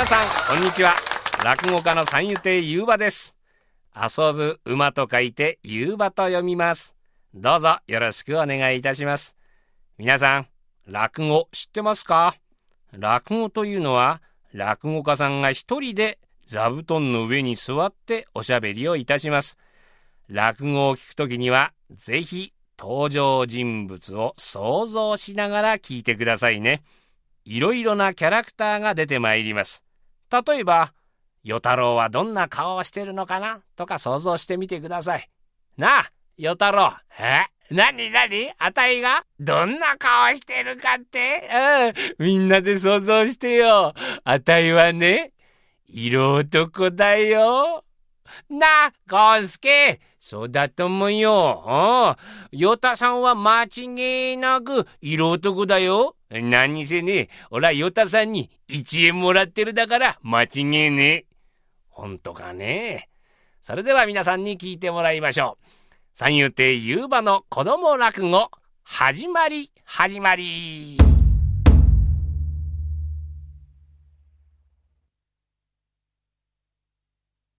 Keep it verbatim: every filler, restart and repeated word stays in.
さんこんにちは。落語家の三遊亭遊馬です。遊ぶ馬と書いて遊馬と読みます。どうぞよろしくお願いいたします。皆さん、落語知ってますか？落語というのは落語家さんが一人で座布団の上に座っておしゃべりをいたします。落語を聞くときにはぜひ登場人物を想像しながら聞いてくださいね。いろいろなキャラクターが出てまいります。例えば、与太郎はどんな顔をしてるのかなとか想像してみてください。なあ、与太郎。え？なになに？あたいがどんな顔してるかって？うん、みんなで想像してよ。あたいはね、色男だよ。なあ、ゴンスケ。そうだと思うよ。ああ、与太さんは間違いなく色男だよ。何にせね、俺は与太さんにいちえんもらってるだから間違いねえ。ほんとかね。それでは皆さんに聞いてもらいましょう。三遊亭遊馬の子供落語、始まり始まり。